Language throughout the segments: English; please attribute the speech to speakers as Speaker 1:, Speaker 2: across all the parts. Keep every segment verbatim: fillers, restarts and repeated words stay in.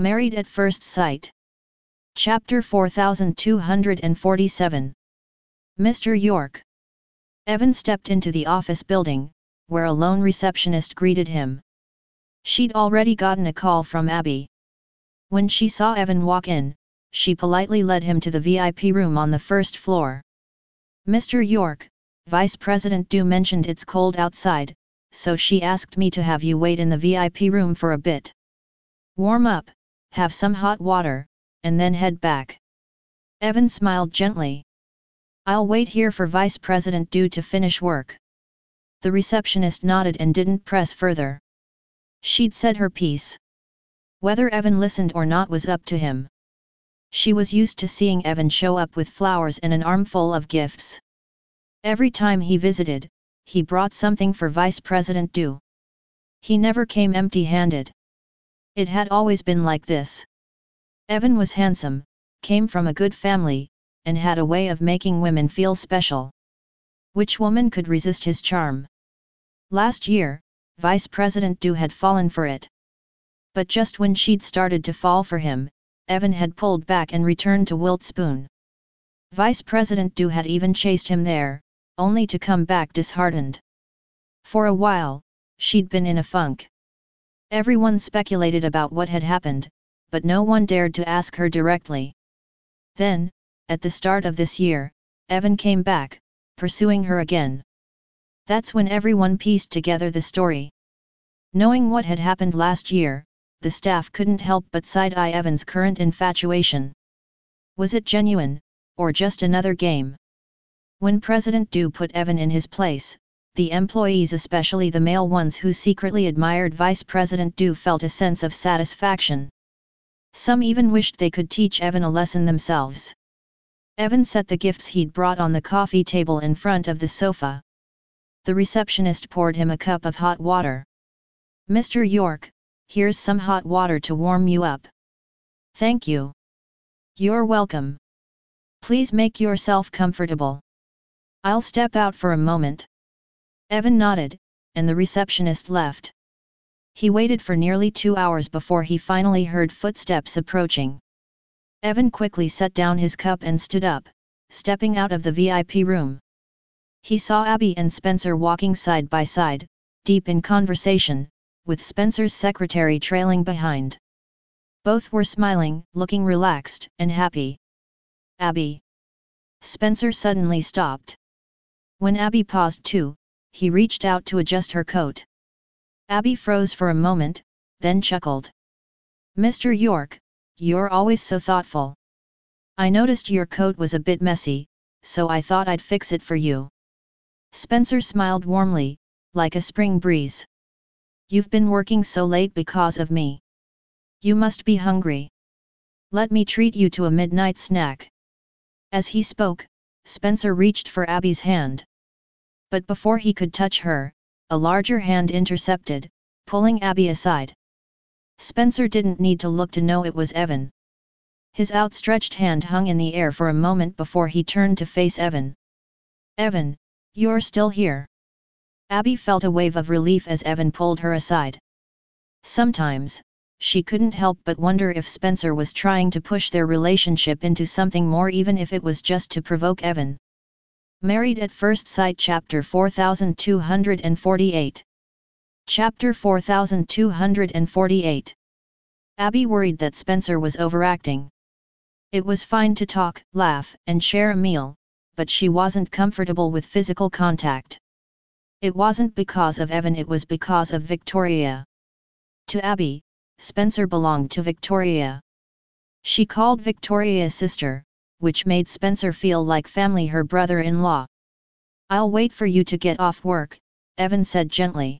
Speaker 1: Married at First Sight. Chapter four thousand two hundred forty-seven. Mister York. Evan stepped into the office building, where a lone receptionist greeted him. She'd already gotten a call from Abby. When she saw Evan walk in, she politely led him to the V I P room on the first floor. Mister York, Vice President Du mentioned it's cold outside, so she asked me to have you wait in the V I P room for a bit. Warm up, have some hot water, and then head back. Evan smiled gently. I'll wait here for Vice President Du to finish work. The receptionist nodded and didn't press further. She'd said her piece. Whether Evan listened or not was up to him. She was used to seeing Evan show up with flowers and an armful of gifts. Every time he visited, he brought something for Vice President Du. He never came empty-handed. It had always been like this. Evan was handsome, came from a good family, and had a way of making women feel special. Which woman could resist his charm? Last year, Vice President Du had fallen for it. But just when she'd started to fall for him, Evan had pulled back and returned to Wiltspoon. Vice President Du had even chased him there, only to come back disheartened. For a while, she'd been in a funk. Everyone speculated about what had happened, but no one dared to ask her directly. Then, at the start of this year, Evan came back, pursuing her again. That's when everyone pieced together the story. Knowing what had happened last year, the staff couldn't help but side-eye Evan's current infatuation. Was it genuine, or just another game? When President Du put Evan in his place, the employees, especially the male ones who secretly admired Vice President Du, felt a sense of satisfaction. Some even wished they could teach Evan a lesson themselves. Evan set the gifts he'd brought on the coffee table in front of the sofa. The receptionist poured him a cup of hot water. Mister York, here's some hot water to warm you up. Thank you. You're welcome. Please make yourself comfortable. I'll step out for a moment. Evan nodded, and the receptionist left. He waited for nearly two hours before he finally heard footsteps approaching. Evan quickly set down his cup and stood up, stepping out of the V I P room. He saw Abby and Spencer walking side by side, deep in conversation, with Spencer's secretary trailing behind. Both were smiling, looking relaxed and happy. Abby. Spencer suddenly stopped. When Abby paused too, he reached out to adjust her coat. Abby froze for a moment, then chuckled. Mister York, you're always so thoughtful. I noticed your coat was a bit messy, so I thought I'd fix it for you. Spencer smiled warmly, like a spring breeze. You've been working so late because of me. You must be hungry. Let me treat you to a midnight snack. As he spoke, Spencer reached for Abby's hand. But before he could touch her, a larger hand intercepted, pulling Abby aside. Spencer didn't need to look to know it was Evan. His outstretched hand hung in the air for a moment before he turned to face Evan. Evan, you're still here. Abby felt a wave of relief as Evan pulled her aside. Sometimes, she couldn't help but wonder if Spencer was trying to push their relationship into something more, even if it was just to provoke Evan. Married at First Sight. Chapter four thousand two hundred forty-eight. Chapter four thousand two hundred forty-eight. Abby worried that Spencer was overacting. It was fine to talk, laugh, and share a meal, but she wasn't comfortable with physical contact. It wasn't because of Evan, it was because of Victoria. To Abby, Spencer belonged to Victoria. She called Victoria sister, which made Spencer feel like family, her brother-in-law. I'll wait for you to get off work, Evan said gently.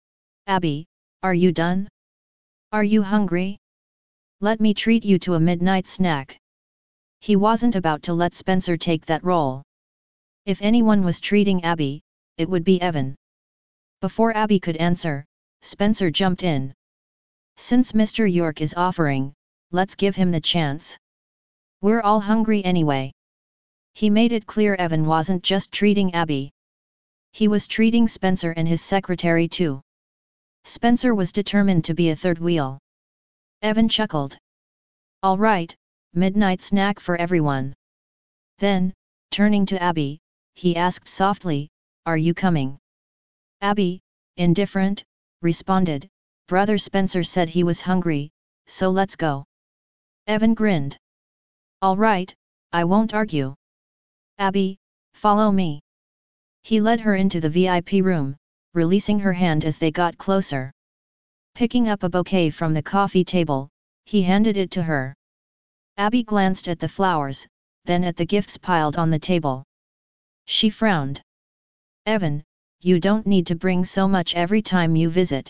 Speaker 1: Abby, are you done? Are you hungry? Let me treat you to a midnight snack. He wasn't about to let Spencer take that role. If anyone was treating Abby, it would be Evan. Before Abby could answer, Spencer jumped in. Since Mister York is offering, let's give him the chance. We're all hungry anyway. He made it clear Evan wasn't just treating Abby. He was treating Spencer and his secretary too. Spencer was determined to be a third wheel. Evan chuckled. All right, midnight snack for everyone. Then, turning to Abby, he asked softly, are you coming? Abby, indifferent, responded, Brother Spencer said he was hungry, so let's go. Evan grinned. All right, I won't argue. Abby, follow me. He led her into the V I P room, releasing her hand as they got closer. Picking up a bouquet from the coffee table, he handed it to her. Abby glanced at the flowers, then at the gifts piled on the table. She frowned. Evan, you don't need to bring so much every time you visit.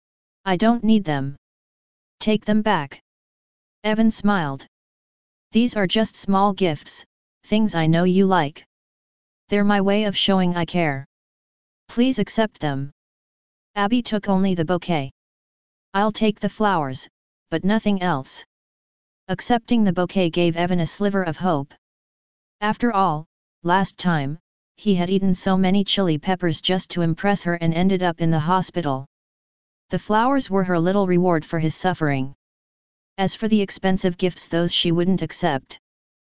Speaker 1: I don't need them. Take them back. Evan smiled. These are just small gifts, things I know you like. They're my way of showing I care. Please accept them. Abby took only the bouquet. I'll take the flowers, but nothing else. Accepting the bouquet gave Evan a sliver of hope. After all, last time, he had eaten so many chili peppers just to impress her and ended up in the hospital. The flowers were her little reward for his suffering. As for the expensive gifts, those she wouldn't accept.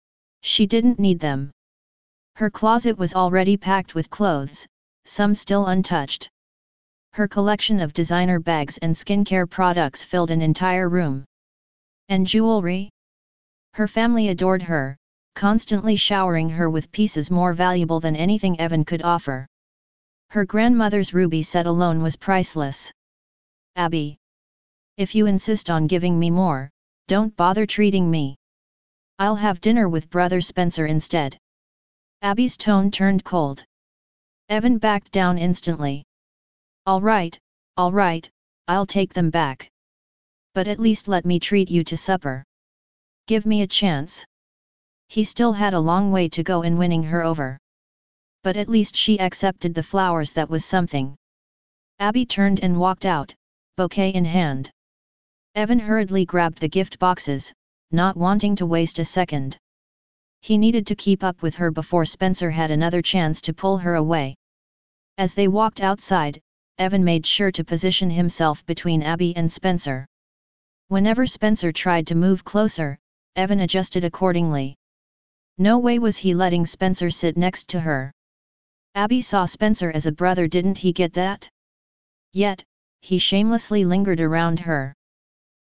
Speaker 1: She didn't need them. Her closet was already packed with clothes, some still untouched. Her collection of designer bags and skincare products filled an entire room. And jewelry? Her family adored her, constantly showering her with pieces more valuable than anything Evan could offer. Her grandmother's ruby set alone was priceless. Abby, if you insist on giving me more, don't bother treating me. I'll have dinner with Brother Spencer instead. Abby's tone turned cold. Evan backed down instantly. All right, all right, I'll take them back. But at least let me treat you to supper. Give me a chance. He still had a long way to go in winning her over. But at least she accepted the flowers, that was something. Abby turned and walked out, bouquet in hand. Evan hurriedly grabbed the gift boxes, not wanting to waste a second. He needed to keep up with her before Spencer had another chance to pull her away. As they walked outside, Evan made sure to position himself between Abby and Spencer. Whenever Spencer tried to move closer, Evan adjusted accordingly. No way was he letting Spencer sit next to her. Abby saw Spencer as a brother, didn't he get that? Yet, he shamelessly lingered around her.